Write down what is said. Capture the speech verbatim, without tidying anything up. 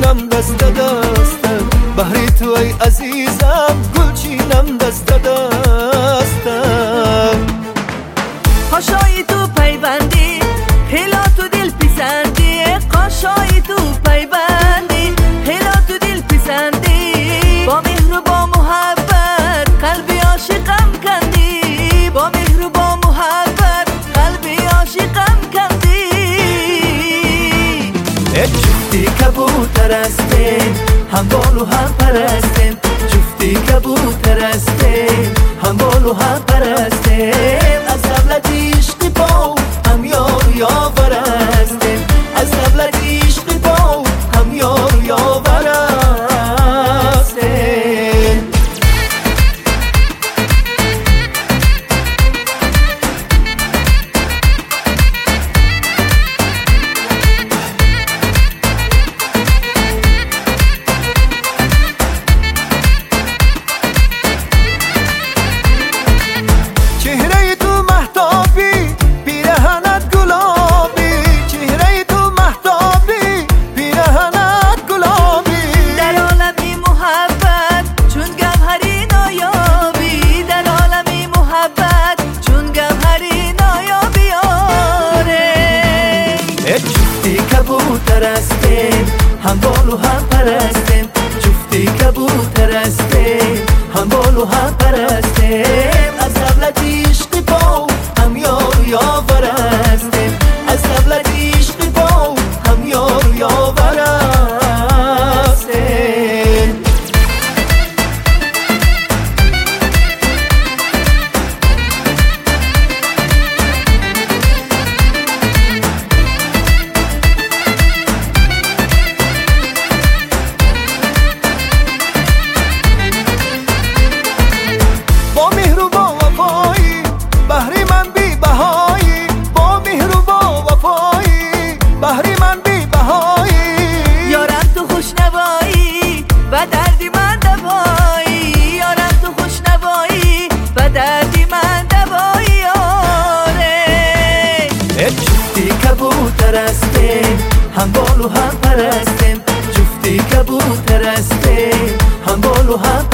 میکنم دست دستم، بهر تو ای عزیزم گل چینم دست دستم. قاشای تو پیوندی هلا تو دل پسندی، قاشای تو پیوندی هلا تو دل پسندی، با مهر و با محبت قلبی عاشقم کندی، با مهر و با محبت قلبی عاشقم کندی. جفتی کبوتر هستیم، هم بال و هم پرستیم، جفتی کبوتر هستیم، هم بال و هم پرستیم. از دولت عشق با هم یار و یاور هستیم، از دولت عشق با هم یار و یاور هستیم. چهره تو مهتابی پیرهنت گلابی، چهره تو مهتابی پیرهنت گلابی. در عالمی محبت چون گوهری نایابی، در عالمی محبت چون گوهری نایابی. آره جفتی کبوتر هستیم، هم بال و هم پرستیم، جفتی کبوتر هستیم، هم بال و هم پرستیم. از دولت عشق با هم یار و یاور هستیم، از دولت عشق با هم یار و یاور هستیم. با مهر و با وفایی بهری من بی بهایی، با مهر و با وفایی بهری من بی بهایی. یارم تو خوشنوایی و دردی من دوایی، یارم تو خوشنوایی و دردی من دوایی. آره جفتی کبوتر هستیم، هم بال و هم پرستیم، جفتی کبوتر هستیم، هم بال و هم